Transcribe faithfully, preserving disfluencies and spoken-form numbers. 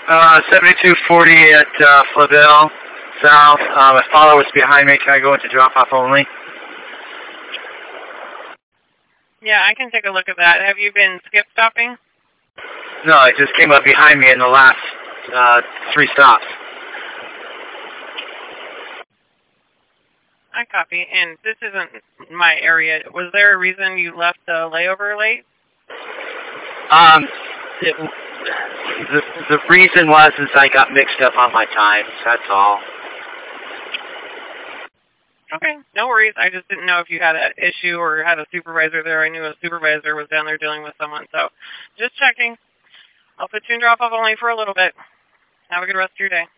Uh, seventy-two forty at uh, Flaville South. Uh, my father was behind me. Can I go into drop-off only? Yeah, I can take a look at that. Have you been skip stopping? No, it just came up behind me in the last uh, three stops. I copy. And this isn't my area. Was there a reason you left the layover late? Um, it, the the reason was is I got mixed up on my times. That's all. Okay, no worries. I just didn't know if you had an issue or had a supervisor there. I knew a supervisor was down there dealing with someone, so just checking. I'll put you in drop-off only for a little bit. Have a good rest of your day.